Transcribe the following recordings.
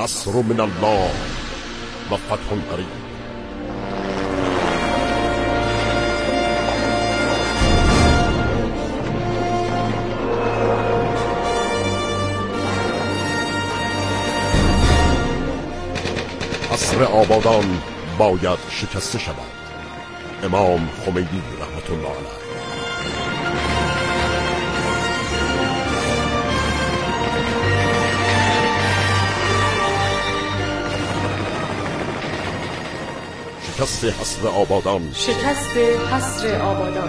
نصر من الله و فتح قریب. عصر آبادان باید شکسته شود. امام خمینی رحمت الله علیه. شکست حصر آبادان. شکست حصر آبادان.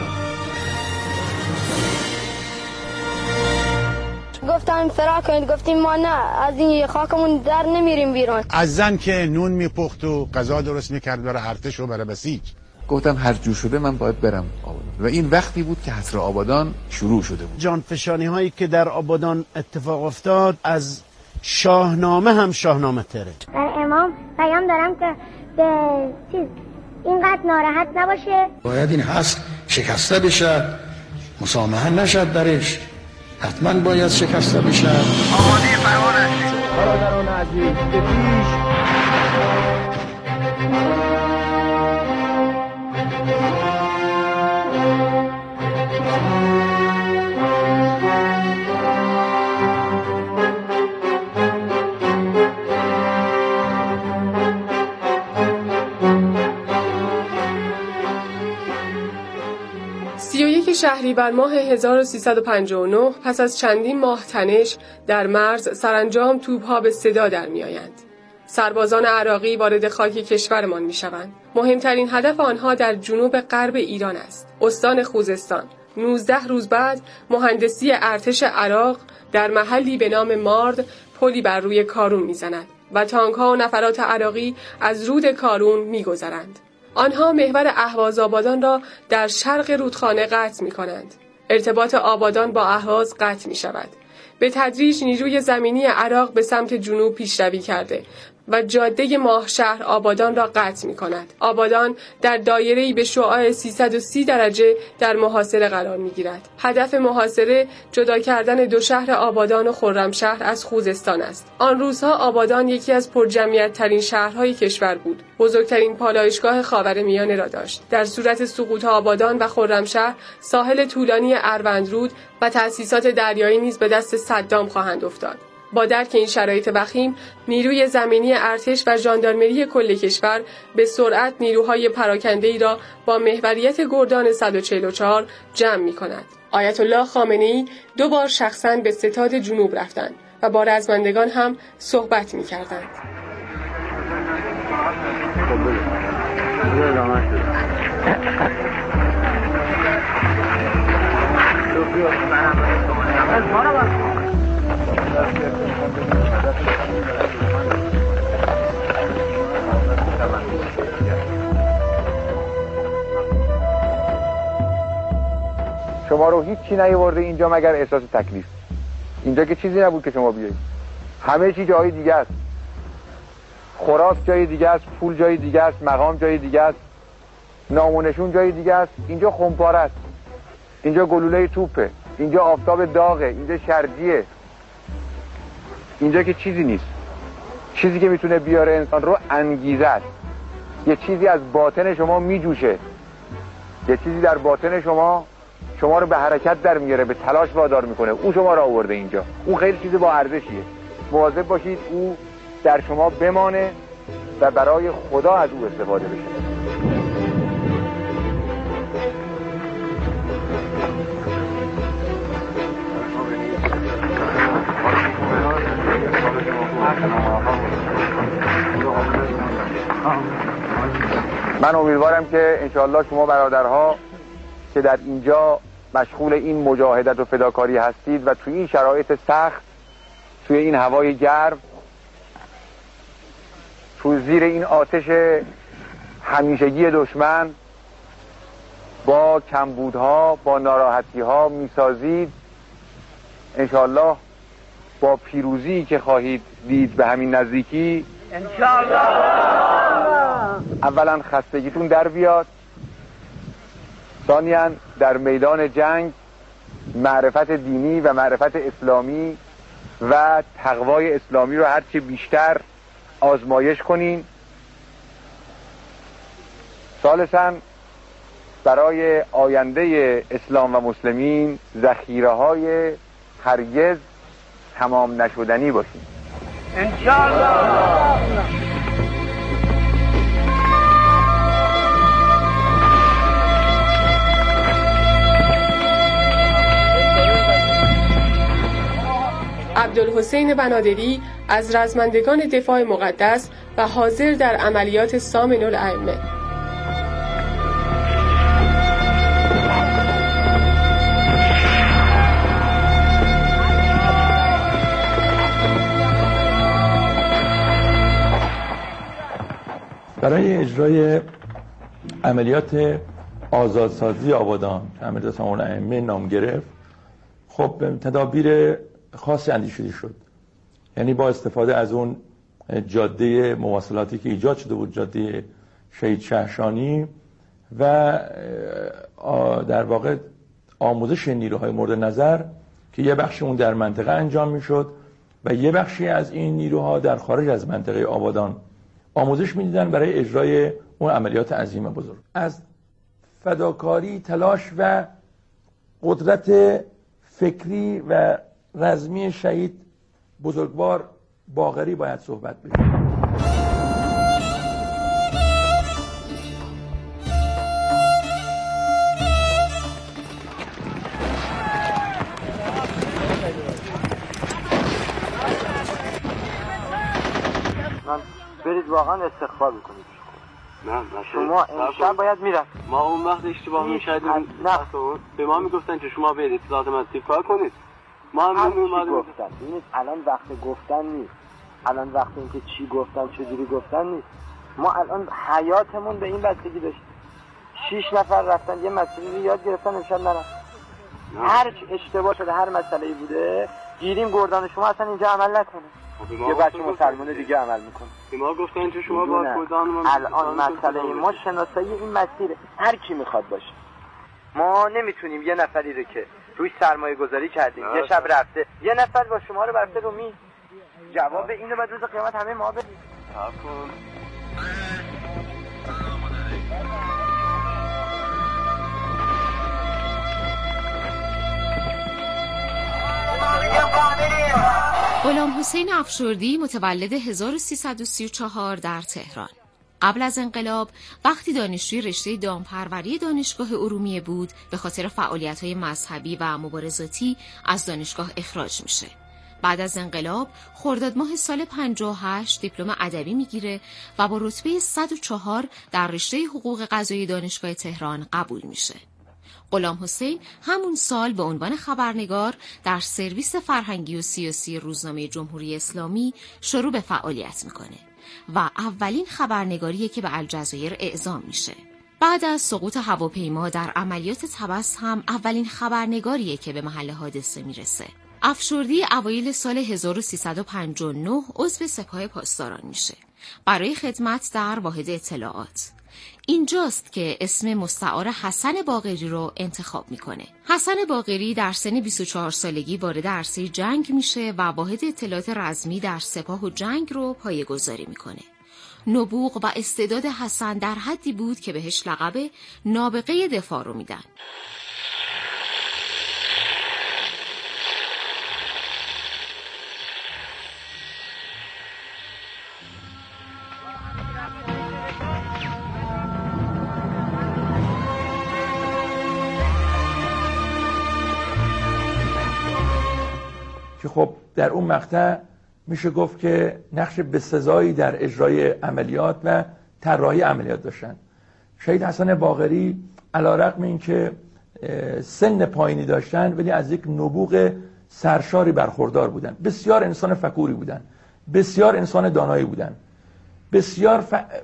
گفتم فرار کنید، گفتیم ما نه، از این خاکمون در نمیریم بیرون. از زن که نون میپخت و غذا درست میکرد برای ارتش و برای بسیج. گفتم هر جور شده من باید برم آبادان و این وقتی بود که حصر آبادان شروع شده بود. جانفشانی هایی که در آبادان اتفاق افتاد از شاهنامه هم شاهنامه تره. در امام پیام دارم که به اینقدر ناراحت نباشه. باید این حصر شکسته بشه، مسامحه نشد درش، حتما باید شکسته بشه. آماده فرمان هستید برادران عزیز، به پیش. شهریور ماه 1359 پس از چندین ماه تنش در مرز سرانجام توپ‌ها به صدا در می‌آیند. سربازان عراقی وارد خاک کشورمان می‌شوند. مهمترین هدف آنها در جنوب غرب ایران است، استان خوزستان. 19 روز بعد مهندسی ارتش عراق در محلی به نام مارد پلی بر روی کارون می‌زند و تانک‌ها و نفرات عراقی از رود کارون می‌گذرند. آنها محور اهواز آبادان را در شرق رودخانه قطع می کنند. ارتباط آبادان با اهواز قطع می شود. به تدریج نیروی زمینی عراق به سمت جنوب پیشروی کرده و جاده ماهشهر آبادان را قطع می کند. آبادان در دایره‌ای به شعاع 330 درجه در محاصره قرار می گیرد. هدف محاصره جدا کردن دو شهر آبادان و خرمشهر از خوزستان است. آن روزها آبادان یکی از پرجمعیت ترین شهرهای کشور بود. بزرگترین پالایشگاه خاورمیانه را داشت. در صورت سقوط آبادان و خرمشهر ساحل طولانی اروندرود و تأسیسات دریایی نیز به دست صدام خواهند افتاد. با درک این شرایط وخیم، نیروی زمینی ارتش و ژاندارمری کل کشور به سرعت نیروهای پراکنده‌ای را با محوریت گردان 144 جمع می‌کند. آیت الله خامنه‌ای 2 بار شخصاً به ستاد جنوب رفتند و با رزمندگان هم صحبت می‌کردند. شما رو هیچی نیاورده اینجا مگر احساس تکلیف. اینجا که چیزی نبود که شما بیایید، همه چی جای دیگه است. خوراک جای دیگه است، پول جای دیگه است، مقام جای دیگه است، نام و نشون جای دیگه است. اینجا خمپاره است، اینجا گلوله توپه، اینجا آفتاب داغه، اینجا شرجیه. اینجا که چیزی نیست. چیزی که میتونه بیاره انسان رو انگیزه است. یه چیزی از باطن شما میجوشه، یه چیزی در باطن شما رو به حرکت در میاره، به تلاش وادار میکنه. اون شما رو آورده اینجا. اون خیلی چیز با ارزشیه. مواظب باشید او در شما بمانه و برای خدا از او استفاده بشه. من امیدوارم که انشاءالله شما برادرها که در اینجا مشغول این مجاهدت و فداکاری هستید و توی این شرایط سخت، توی این هوای گرم، توی زیر این آتش همیشگی دشمن، با کمبودها، با ناراحتیها میسازید. انشاءالله با پیروزی که خواهید دید به همین نزدیکی انشاءالله اولا خستگیتون در بیاد، ثانیاً در میدان جنگ معرفت دینی و معرفت اسلامی و تقوای اسلامی رو هرچی بیشتر آزمایش کنین. ثالثاً برای آینده اسلام و مسلمین ذخیره های هرگز تمام نشدنی باشین انشاءالله. عبدالحسین بنادری از رزمندگان دفاع مقدس و حاضر در عملیات سامن الائمه. برای اجرای عملیات آزادسازی آبادان که عملیات سامن الائمه نام گرفت، خب تدابیر خاصی اندیشیده شد. یعنی با استفاده از اون جاده مواصلاتی که ایجاد شده بود، جاده شهید شهرشانی، و در واقع آموزش نیروهای مورد نظر که یه بخشی اون در منطقه انجام میشد و یه بخشی از این نیروها در خارج از منطقه آبادان آموزش میدیدن برای اجرای اون عملیات عظیم بزرگ. از فداکاری، تلاش و قدرت فکری و رزمی شهید بزرگوار باقری باید صحبت بشه. من برید واقعا استغفار بکنید. شما امشب باید میرفت. ما اون وقت اشتباه می‌کردیم. نه به ما میگفتن که شما برید اطلاعات مطلوب کار کنید. ما هم گفتن. ببینید الان وقت گفتن نیست. الان وقت اینکه چی گفتن چجوری گفتن نیست. ما الان حیاتمون به این بستگی داشت. 6 نفر رفتن یه مسئله رو یاد گرفتن امشب نرفت. هر اشتباه شده، هر مسئله‌ای بوده، گیریم گردان شما اصلا اینجا عمل نکنه. یه بچه مسلمان دیگه عمل میکنه. به ما گفتن که شما با گردان ما الان مسئله ما شناسایی این مسیره. هر کی میخواد باشه. ما نمیتونیم یه نفری رو که روی سرمایه گذاری کردیم یه شب رفته یه نفر با شما رو برفته رو می جواب اینو بعد روز قیامت همه ما بدیم. غلام حسین افشردی متولد 1334 در تهران. قبل از انقلاب وقتی دانشجوی رشته دامپروری دانشگاه ارومیه بود، به خاطر فعالیت‌های مذهبی و مبارزاتی از دانشگاه اخراج میشه. بعد از انقلاب خرداد ماه سال 58 دیپلم ادبی میگیره و با رتبه 104 در رشته حقوق قضایی دانشگاه تهران قبول میشه. غلام حسین همون سال به عنوان خبرنگار در سرویس فرهنگی و سیاسی روزنامه جمهوری اسلامی شروع به فعالیت میکنه و اولین خبرنگاریه که به الجزایر اعزام میشه. بعد از سقوط هواپیما در عملیات طبس هم اولین خبرنگاریه که به محل حادثه میرسه. افشردی اوایل سال 1359 عضو سپاه پاسداران میشه برای خدمت در واحد اطلاعات. اینجاست که اسم مستعار حسن باقری رو انتخاب میکنه. حسن باقری در سن 24 سالگی وارد عرصه جنگ میشه و واحد اطلاعات رزمی در سپاه و جنگ رو پایه‌گذاری میکنه. نبوغ و استعداد حسن در حدی بود که بهش لقب نابغه دفاع رو میدن. که خب در اون مقطع میشه گفت که نقش بسزایی در اجرای عملیات و طراحی عملیات داشتن. شهید حسن باقری علیرغم اینکه سن پایینی داشتن ولی از یک نبوغ سرشاری برخوردار بودن. بسیار انسان فکوری بودن، بسیار انسان دانایی بودن، بسیار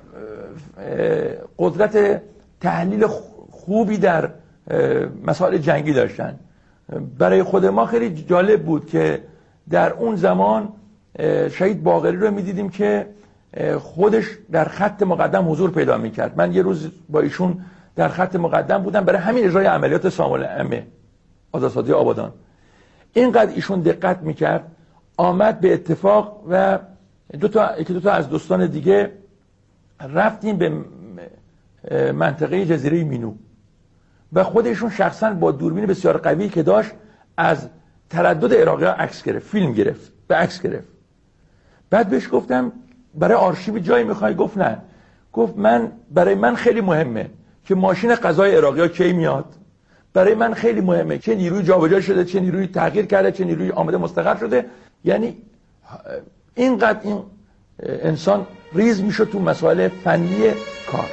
قدرت تحلیل خوبی در مسائل جنگی داشتن. برای خود ما خیلی جالب بود که در اون زمان شهید باقری رو میدیدیم که خودش در خط مقدم حضور پیدا میکرد. من یه روز با ایشون در خط مقدم بودم برای همین اجرای عملیات سامن الائمه آزادسازی آبادان. اینقدر ایشون دقت میکرد، آمد به اتفاق و دو تا از دوستان دیگه رفتیم به منطقه جزیره مینو و خودشون شخصا با دوربین بسیار قوی که داشت از تردد عراقی‌ها عکس گرفت، فیلم گرفت، به عکس گرفت. بعد بهش گفتم برای آرشیو جایی میخوای؟ گفت نه. گفت برای من خیلی مهمه که ماشین قضای عراقی‌ها کی میاد. برای من خیلی مهمه چه نیروی جابجا شده، چه نیروی تغییر کرده، چه نیروی آمده مستقر شده. یعنی اینقدر این انسان ریز میشد تو مسائل فنی کار.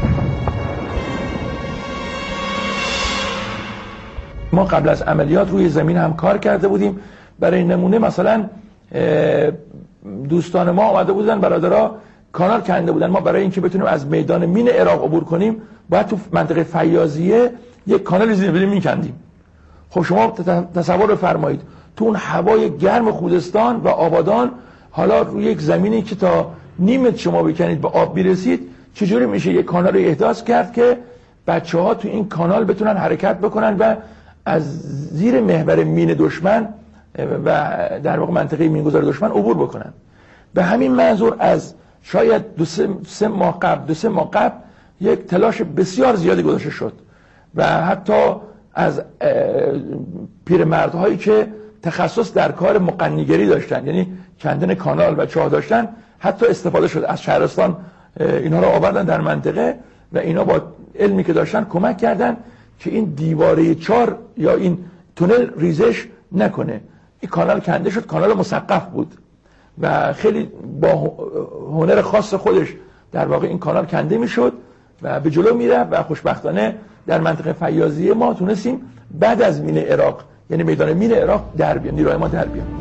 ما قبل از عملیات روی زمین هم کار کرده بودیم. برای نمونه مثلا دوستان ما آمده بودن، برادرها کانال کنده بودن. ما برای اینکه بتونیم از میدان مین عراق عبور کنیم باید تو منطقه فیاضیه یک کانال زیر مین کندیم. خب شما تصور بفرمایید تو اون هوای گرم خوزستان و آبادان، حالا روی یک زمینی که تا نیمت شما بکنید به آب برسید، چجوری میشه یک کانال رو احداث کرد که بچه‌ها تو این کانال بتونن حرکت بکنن و از زیر محور مین دشمن و در واقع منطقه مینگذار دشمن عبور بکنن. به همین منظور از شاید دو سه ماه قبل یک تلاش بسیار زیادی گذاشته شد و حتی از پیرمردهایی که تخصص در کار مقنیگری داشتن، یعنی کندن کانال و چاه داشتن، حتی استفاده شد. از شهرستان اینا رو آوردن در منطقه و اینا با علمی که داشتن کمک کردن که این دیواره چار یا این تونل ریزش نکنه. این کانال کنده شد، کانال مسقف بود و خیلی با هنر خاص خودش در واقع این کانال کنده میشد و به جلو میره و خوشبختانه در منطقه فیاضیه ما تونستیم بعد از مین عراق، یعنی میدان مین عراق، در بیام، نیروهای ما در بیام.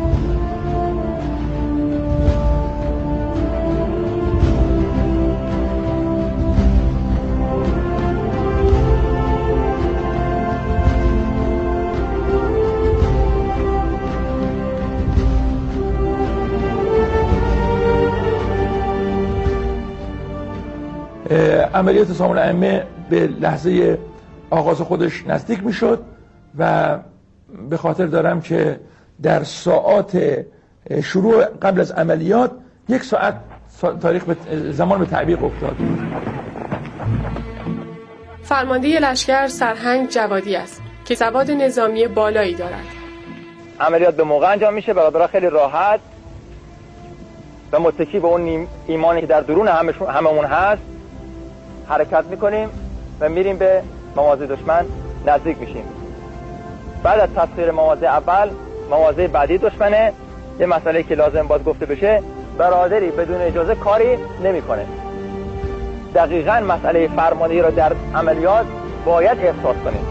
عملیات سامون ائمه به لحظه آغاز خودش نزدیک میشد و به خاطر دارم که در ساعات شروع قبل از عملیات 1 ساعت زمان به تعویق افتاد. فرمانده لشکر سرهنگ جوادی است که سواد نظامی بالایی دارد. عملیات به موقع انجام میشه، برادرها خیلی راحت و متکی به اون ایمانی که در درون هممون هست حرکت میکنیم و میریم به مواضع دشمن نزدیک میشیم. بعد از تسخیر مواضع اول، مواضع بعدی دشمنه. یه مسئله که لازم باید گفته بشه، برادری بدون اجازه کاری نمیکنه. دقیقاً مسئله فرماندهی را در عملیات باید احساس کنیم.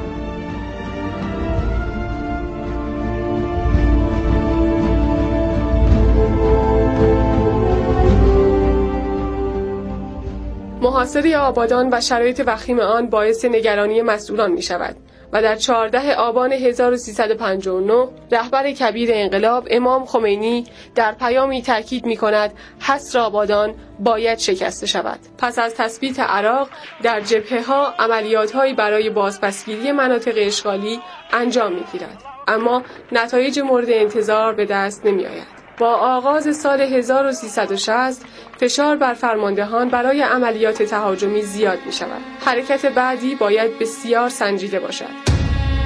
محاصره آبادان و شرایط وخیم آن باعث نگرانی مسئولان می شود و در 14 آبان 1359 رهبر کبیر انقلاب امام خمینی در پیامی تاکید می کند حصر آبادان باید شکسته شود. پس از تثبیت عراق در جبهه‌ها عملیات‌هایی برای بازپسگیری مناطق اشغالی انجام می‌گیرد، اما نتایج مورد انتظار به دست نمی‌آید. با آغاز سال 1360 فشار بر فرماندهان برای عملیات تهاجمی زیاد می شود. حرکت بعدی باید بسیار سنجیده باشد.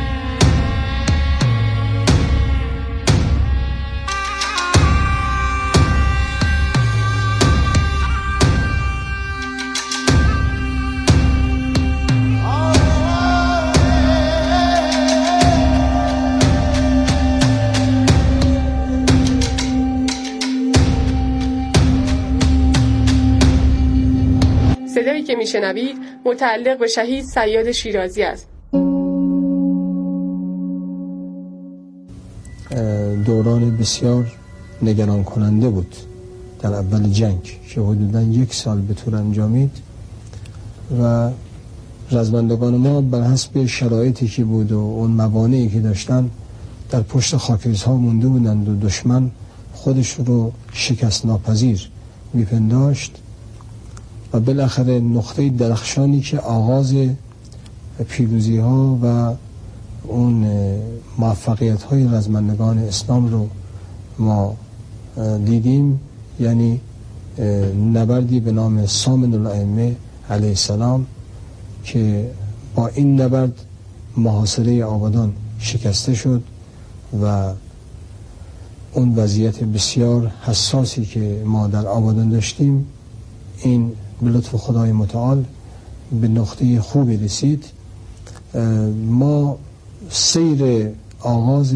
صدایی که میشنوید متعلق به شهید صیاد شیرازی است. دوران بسیار نگران کننده بود در اول جنگ که حدوداً 1 سال به طور انجامید و رزمندگان ما بر حسب شرایطی که بود و اون موانعی که داشتن در پشت خاکریزها مونده بودند و دشمن خودش رو شکست ناپذیر میپنداشت و بالاخره نقطه درخشانی که آغاز پیروزی ها و اون موفقیت های رزمندگان اسلام رو ما دیدیم یعنی نبردی به نام سامن الائمه علیه السلام که با این نبرد محاصره آبادان شکسته شد و اون وضعیت بسیار حساسی که ما در آبادان داشتیم این به لطف خدای متعال به نقطه خوبی رسید. ما سیر آغاز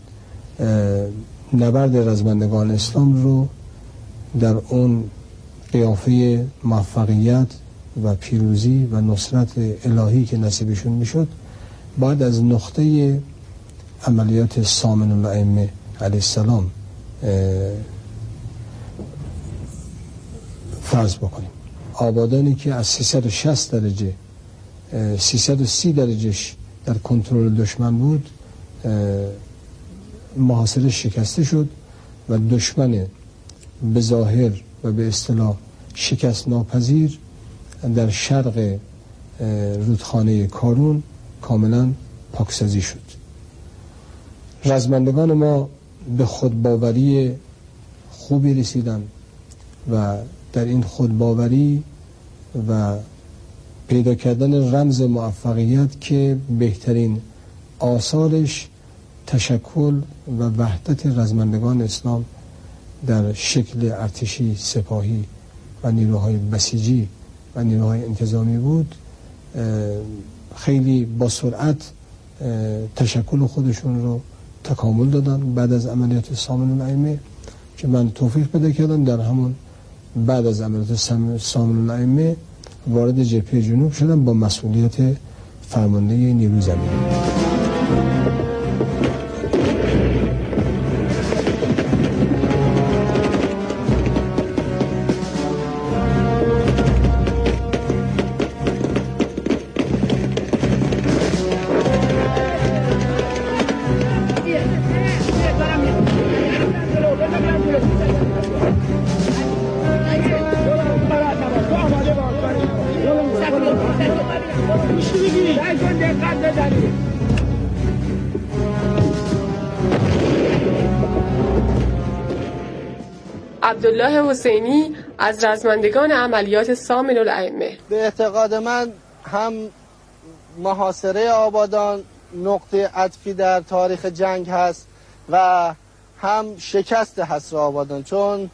نبرد رزمندگان اسلام رو در اون قیافه موفقیت و پیروزی و نصرت الهی که نصیبشون میشد بعد از نقطه عملیات سامن الائمه علیه السلام فرض بکنیم. آبادانی که از 360 درجه 330 درجهش در کنترل دشمن بود محاصره شکسته شد و دشمن به ظاهر و به اصطلاح شکست ناپذیر در شرق رودخانه کارون کاملا پاکسازی شد. رزمندگان ما به خودباوری خوبی رسیدن و در این خودباوری و پیدا کردن رمز موفقیت که بهترین آثارش تشکل و وحدت رزمندگان اسلام در شکل ارتشی، سپاهی و نیروهای بسیجی و نیروهای انتظامی بود، خیلی با سرعت تشکل خودشون رو تکامل دادن بعد از عملیات سامن الائمه که من توفیق پیدا کردم در همون بعد از عملیات سامن الائمه وارد جبهه جنوب شدم با مسئولیت فرمانده نیروی زمینی. عبدالله حسینی از رزمندگان عملیات سامن الائمه: به اعتقاد من هم محاصره آبادان نقطه عطفی در تاریخ جنگ هست و هم شکست حصر آبادان، چون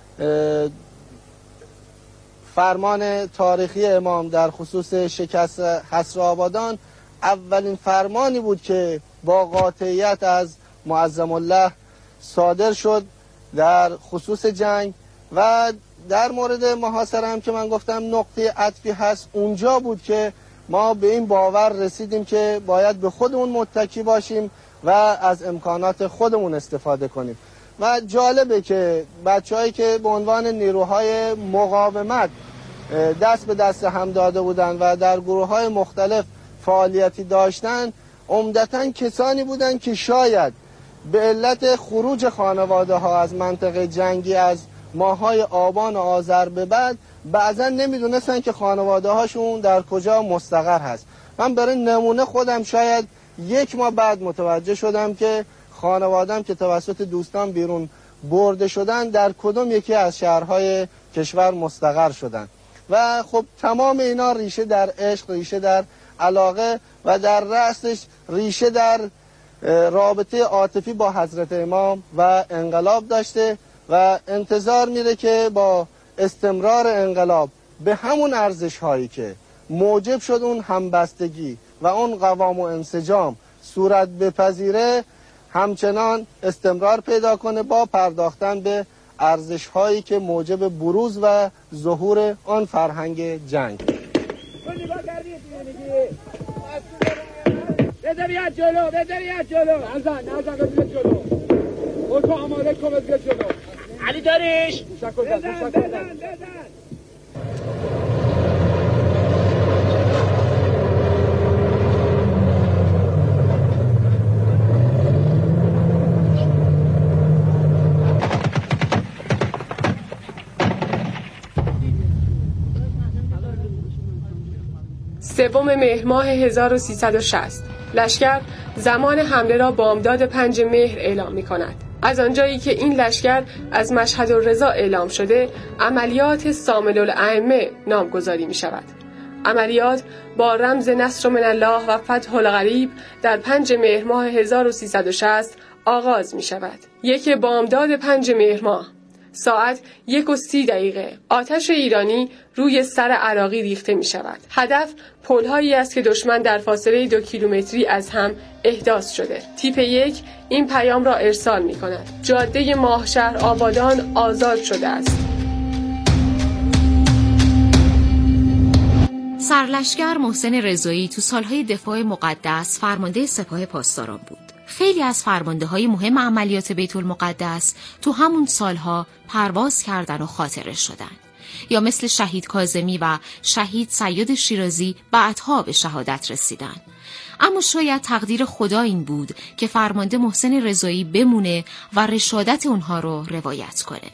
فرمان تاریخی امام در خصوص شکست حصر آبادان اولین فرمانی بود که با قاطعیت از معظم الله صادر شد در خصوص جنگ. و در مورد محاصره هم که من گفتم نقطه عطفی هست، اونجا بود که ما به این باور رسیدیم که باید به خودمون متکی باشیم و از امکانات خودمون استفاده کنیم. و جالبه که بچه‌هایی که به عنوان نیروهای مقاومت دست به دست هم داده بودن و در گروه‌های مختلف فعالیتی داشتن عمدتاً کسانی بودن که شاید به علت خروج خانواده ها از منطقه جنگی از ماه‌های آبان و آذر به بعد بعضا نمیدونستن که خانواده هاشون در کجا مستقر هست. من برای نمونه خودم شاید 1 ماه بعد متوجه شدم که خانواده‌ام که توسط دوستان بیرون برده شدن در کدوم یکی از شهرهای کشور مستقر شدن. و خب تمام اینا ریشه در عشق، ریشه در علاقه و در رأسش ریشه در رابطه عاطفی با حضرت امام و انقلاب داشته و انتظار میره که با استمرار انقلاب به همون ارزش هایی که موجب شد اون همبستگی و اون قوام و انسجام صورت بپذیره همچنان استمرار پیدا کنه با پرداختن به ارزش هایی که موجب بروز و ظهور آن فرهنگ جنگ. بدریت جلو، بدریت جلو، نزن بدریت جلو. خودتو آماده کن بدریت جلو. علی داریش بزن. سوم مهر ماه 1360 لشکر زمان حمله را بامداد 5 مهر اعلام می کند. از آنجایی که این لشکر از مشهد الرضا اعلام شده، عملیات سامل الائمه نامگذاری می شود. عملیات با رمز نصر من الله و فتح القریب در 5 مهر ماه 1360 آغاز می شود. 1 بامداد 5 مهر ماه ساعت 1:30 آتش ایرانی روی سر عراقی ریخته می شود. هدف پل‌هایی است که دشمن در فاصله 2 کیلومتری از هم احداث شده. تیپ 1 این پیام را ارسال می کند: جاده ماهشهر آبادان آزاد شده است. سرلشکر محسن رضایی تو سالهای دفاع مقدس فرمانده سپاه پاسداران بود. خیلی از فرمانده‌های مهم عملیات بیت المقدس تو همون سالها پرواز کردن و خاطره شدن، یا مثل شهید کاظمی و شهید سید شیرازی بعدها به شهادت رسیدن. اما شاید تقدیر خدا این بود که فرمانده محسن رضایی بمونه و رشادت اونها رو روایت کنه.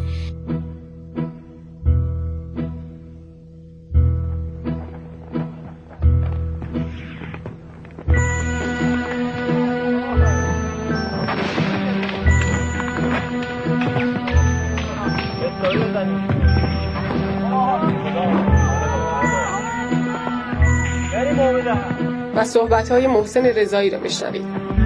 و صحبت‌های محسن رضایی را بشنوید.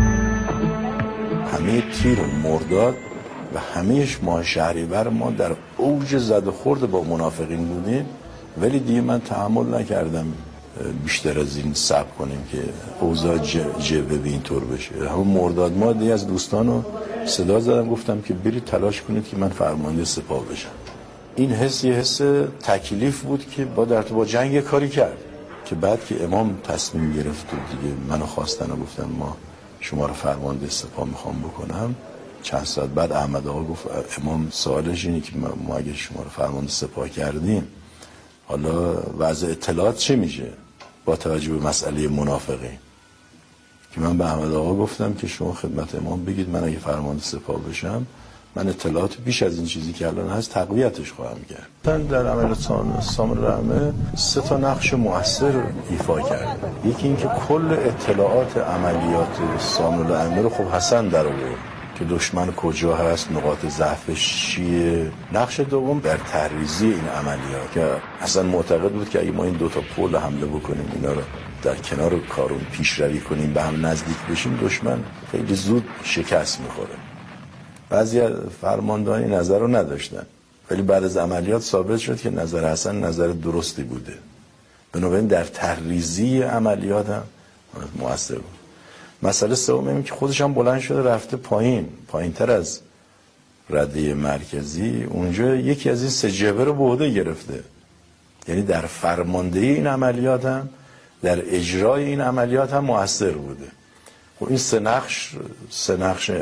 همه تیر و مرداد و همهش ماه شهریور ما در اوج زد و خورد با منافقین بودیم، ولی دیگه من تحمل نکردم بیشتر از این صبر کنیم که اوضاع جبه به این طور بشه. همون مرداد ما دیگه از دوستانو صدا زدم، گفتم که برید تلاش کنید که من فرمانده سپاه بشم. این حس یه حس تکلیف بود که با جنگ کاری کرد، که بعد که امام تصمیم گرفت و دیگه منو خواستن و گفتن ما شما رو فرمانده سپاه میخوام بکنم، چند ساعت بعد احمد آقا گفت امام سوالش اینه که ما اگه شما رو فرمانده سپاه کردیم، حالا وضع اطلاعات چه میشه با توجه به مسئله منافقین؟ که من به احمد آقا گفتم که شما خدمت امام بگید من اگه فرمانده سپاه بشم، من اطلاعات بیش از این چیزی که الان هست تقویتش خواهم کرد. در عمل سامل الائمه 3 نقش مؤثر ایفا کرد. یکی این که کل اطلاعات عملیات سامل الائمه رو خب حسن در آورد که دشمن کجا هست، نقاط ضعفش چیه. نقش دوم در تحریزی این عملیات، که حسن معتقد بود که اگه ما این 2 پل حمله بکنیم، اینا رو در کنار کارون پیشروی کنیم، به هم نزدیک بشیم، دشمن خیلی زود شکست میخوره. بعضی فرماندهان این نظر رو نداشتن، ولی بعد از عملیات ثابت شد که نظر حسن نظر درستی بوده. بنابراین در تحریزی عملیات هم مؤثر بود. مسئله سوم این که خودش هم بلند شده رفته پایین‌تر از رده مرکزی، اونجا یکی از این 3 جبهه رو به عهده گرفته. یعنی در فرماندهی این عملیات هم، در اجرای این عملیات هم مؤثر بوده. خب این 3 نقش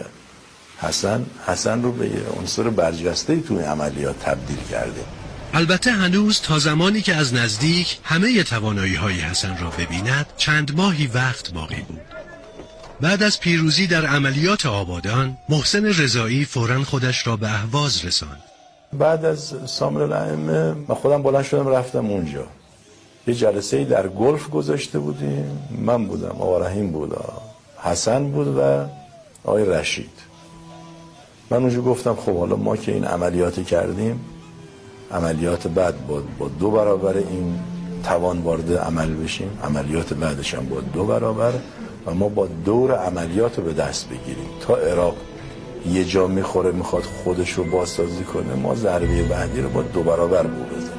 حسن رو به یه عنصر برجسته‌ای توی عملیات تبدیل کرده. البته هنوز تا زمانی که از نزدیک همه توانایی‌های حسن را ببیند چند ماهی وقت باقی بود. بعد از پیروزی در عملیات آبادان، محسن رضایی فوراً خودش را به اهواز رساند. بعد از سامل الائمه من خودم بلند شدم رفتم اونجا. یه جلسه‌ای در گلف گذاشته بودیم، من بودم، آقا رحیم بود، حسن بود و آقای رشید. من اونجا گفتم خب حالا ما که این عملیات کردیم، عملیات بعد با 2 برابر این توان وارد عمل بشیم، عملیات بعدش هم با 2 برابر، و ما با دور عملیات رو به دست بگیریم. تا عراق یه جا میخواد خودش رو بازسازی کنه، ما ضربه بعدی رو با 2 برابر بزنیم.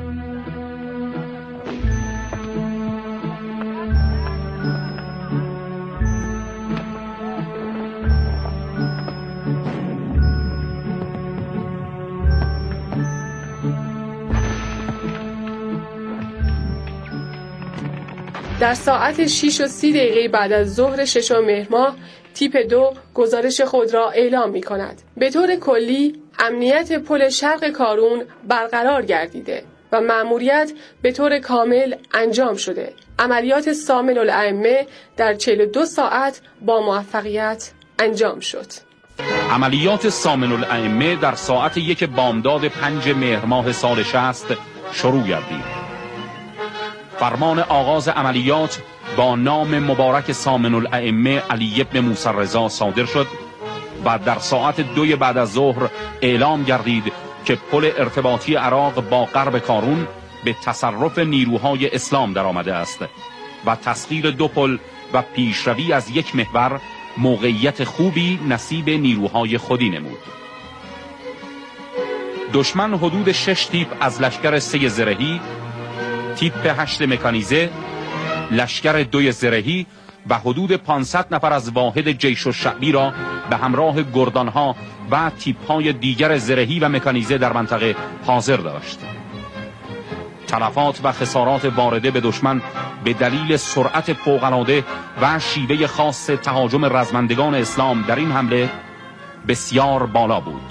در ساعت 6:30 بعد از ظهر 6 مهر ماه تیپ 2 گزارش خود را اعلام می کند. به طور کلی امنیت پل شرق کارون برقرار گردیده و مأموریت به طور کامل انجام شده. عملیات سامل الائمه در 42 ساعت با موفقیت انجام شد. عملیات سامل الائمه در ساعت 1 بامداد 5 مهر ماه سال 60 شروع گردید. فرمان آغاز عملیات با نام مبارک سامن الائمه علی ابن موسی رضا صادر شد و در ساعت 2 بعد از ظهر اعلام گردید که پل ارتباطی عراق با غرب کارون به تصرف نیروهای اسلام درآمده است و تسخیر 2 پل و پیشروی از یک محور موقعیت خوبی نصیب نیروهای خودی نمود. دشمن حدود 6 تیپ از لشکر 3 زرهی، تیپ 8 مکانیزه، لشکر 2 زرهی و حدود 500 نفر از واحد جیش الشعبی را به همراه گردانها و تیپ‌های دیگر زرهی و مکانیزه در منطقه حاضر داشت. تلفات و خسارات وارده به دشمن به دلیل سرعت فوق‌العاده و شیوه خاص تهاجم رزمندگان اسلام در این حمله بسیار بالا بود.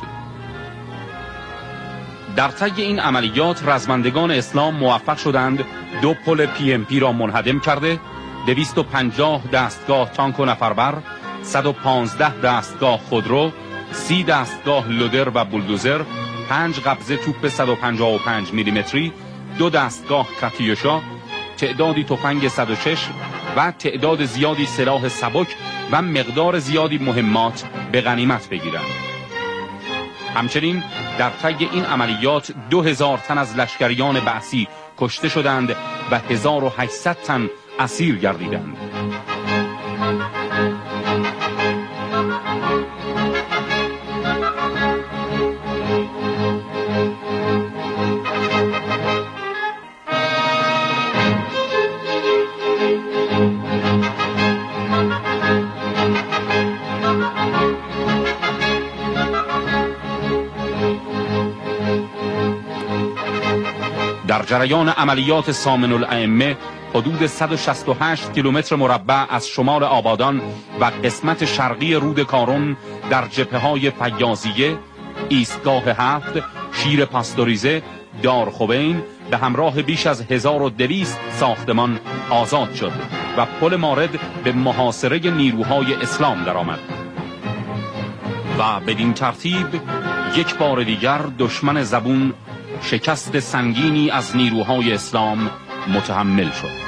در طی این عملیات رزمندگان اسلام موفق شدند 2 پل PMP را منهدم کرده، 250 دستگاه تانک و نفربر، 115 دستگاه خودرو، 30 دستگاه لودر و بولدوزر، 5 قبضه توپ 155 میلیمتری، 2 دستگاه کاتیوشا، تعدادی تفنگ 106 و تعداد زیادی سلاح سبک و مقدار زیادی مهمات به غنیمت بگیرند. همچنین در طی این عملیات 2000 تن از لشکریان بعثی کشته شدند و 1800 تن اسیر گردیدند. در جریان عملیات سامن الائمه حدود 168 کیلومتر مربع از شمال آبادان و قسمت شرقی رود کارون در جبهه‌های فیاضیه، ایستگاه 7، شیر پاستوریزه، دارخوبین به همراه بیش از 1200 ساختمان آزاد شد و پل مارد به محاصره نیروهای اسلام درآمد. و بدین ترتیب یک بار دیگر دشمن زبون شکست سنگینی از نیروهای اسلام متحمل شد.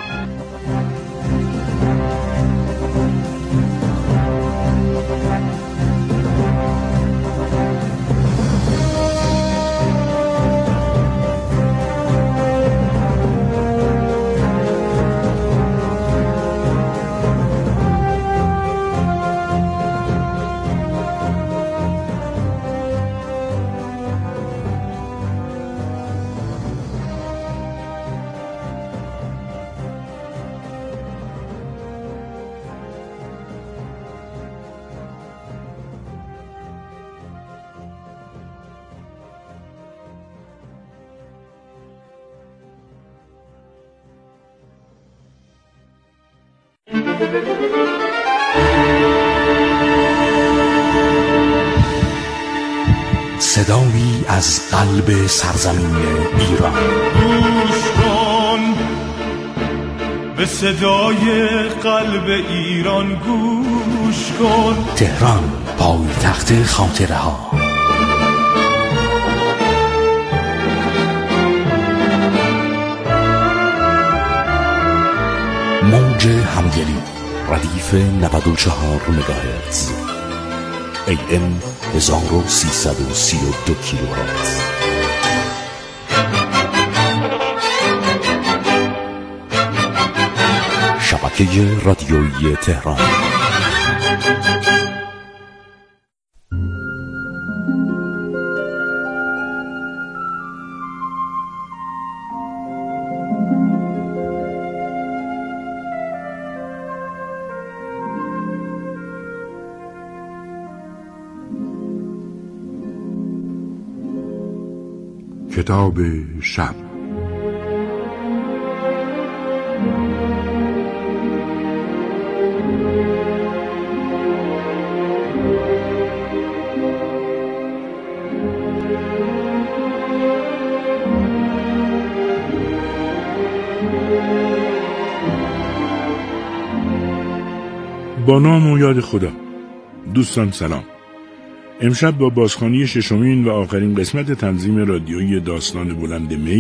صدایی از قلب سرزمین ایران. گوش کن به صدای قلب ایران، گوش کن. تهران، پایتخت خاطره ها. موج همدلی، ردیف 94 مگاهرتز، AM 1332 کیلوهرتز. شبکه رادیویی تهران. کتاب شب. با نام و یاد خدا. دوستان سلام. امشب با بازخوانی ششمین و آخرین قسمت تنظیم رادیویی داستان بلند می